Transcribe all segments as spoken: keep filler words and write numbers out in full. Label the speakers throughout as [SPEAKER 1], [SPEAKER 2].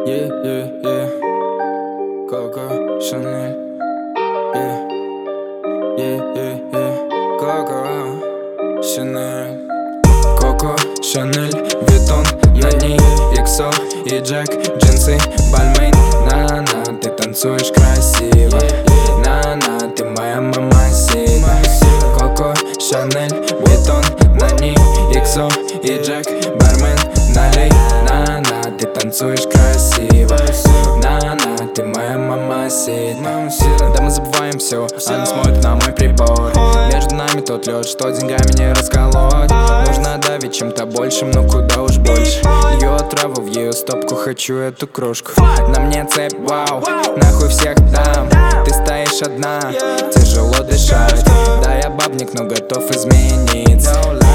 [SPEAKER 1] Yeah, yeah, yeah. Coco Chanel. Yeah, yeah, yeah, yeah. Coco Chanel. Коко, Шанель, Витон, на ней Иксо и Джек, джинсы, Бальмейн. На-на, ты танцуешь красиво. На-на, ты моя мамасита. Коко, Шанель, Витон, на ней Иксо и Джек, бармен, налей. На-на, ты танцуешь красиво. На-на, ты моя мамасита. Да мы забываем все, она смотрит на мой прибор. Между нами тот лед, что деньгами не расколоть. Нужно давить чем-то большим, но куда уж больше. Ее отраву в ее стопку, хочу эту кружку. На мне цепь, вау, нахуй всех там. Ты стоишь одна, тяжело дышать. Да, я бабник, но готов измениться.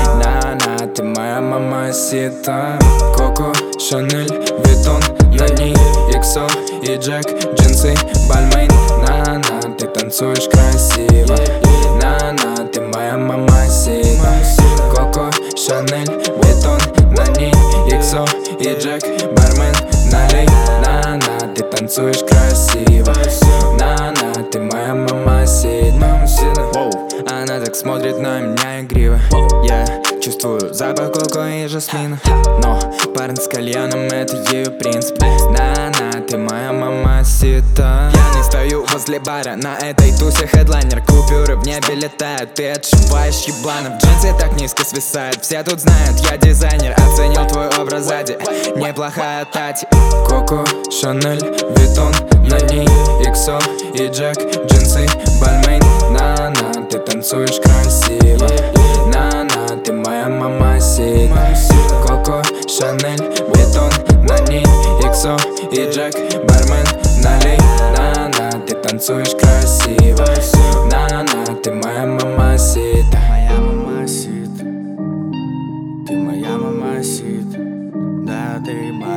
[SPEAKER 1] На-на, ты моя мамасита. Коко, Шанель, Витон, на ней Иксо и Джек, джинсы, Бальмейн. На-на, ты танцуешь красиво. На-на, ты моя мамасита. Коко, Шанель, Витон, на ней Иксо и Джек, бармен, налей. На-на, ты танцуешь красиво. На-на, ты моя мамасита. Воу, она так смотрит на меня игриво. Я чувствую запах коко и жасмина. Но парень с кальяном — это ее принцип. На-на, ты моя мамасита. Я не стою возле бара, на этой тусе хедлайнер. Купюры в небе летают, ты отшиваешь ебланов. Джинсы так низко свисают, все тут знают, я дизайнер. Оценил твой образ сзади, неплохая тати. Коко, Шанель, Витон, на ней Иксо и Джек, джинсы, Бальмейн. На-на, ты танцуешь красиво. На-на, ты моя мамасита. Коко, Шанель, Витон, на ней Иксо и Джек, бармен, налей. На-на, ты танцуешь красиво. На-на, ты моя мамасита. Моя мамасита. Ты моя мамасита. Да, ты моя